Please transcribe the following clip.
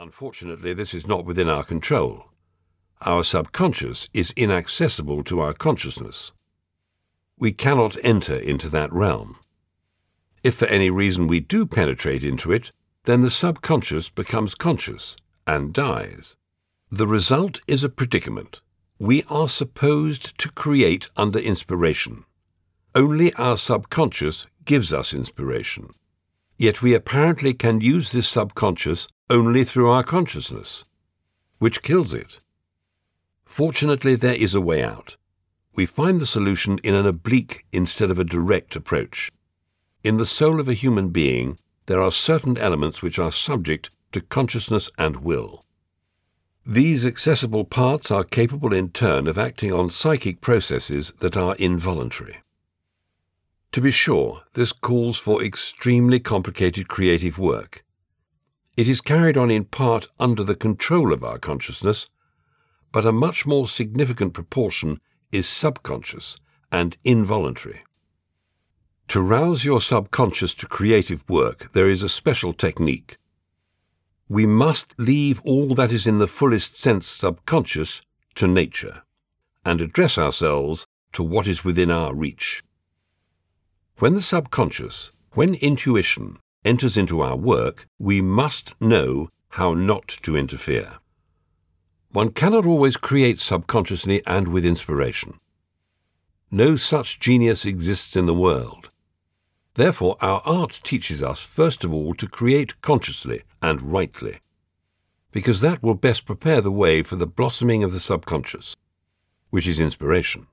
Unfortunately, this is not within our control. Our subconscious is inaccessible to our consciousness. We cannot enter into that realm. If for any reason we do penetrate into it, then the subconscious becomes conscious and dies. The result is a predicament. We are supposed to create under inspiration. Only our subconscious gives us inspiration. Yet we apparently can use this subconscious only through our consciousness, which kills it. Fortunately, there is a way out. We find the solution in an oblique instead of a direct approach. In the soul of a human being, there are certain elements which are subject to consciousness and will. These accessible parts are capable in turn of acting on psychic processes that are involuntary. To be sure, this calls for extremely complicated creative work. It is carried on in part under the control of our consciousness, but a much more significant proportion is subconscious and involuntary. To rouse your subconscious to creative work, there is a special technique. We must leave all that is in the fullest sense subconscious to nature, and address ourselves to what is within our reach. When the subconscious, when intuition, enters into our work, we must know how not to interfere. One cannot always create subconsciously and with inspiration. No such genius exists in the world. Therefore, our art teaches us first of all to create consciously and rightly, because that will best prepare the way for the blossoming of the subconscious, which is inspiration.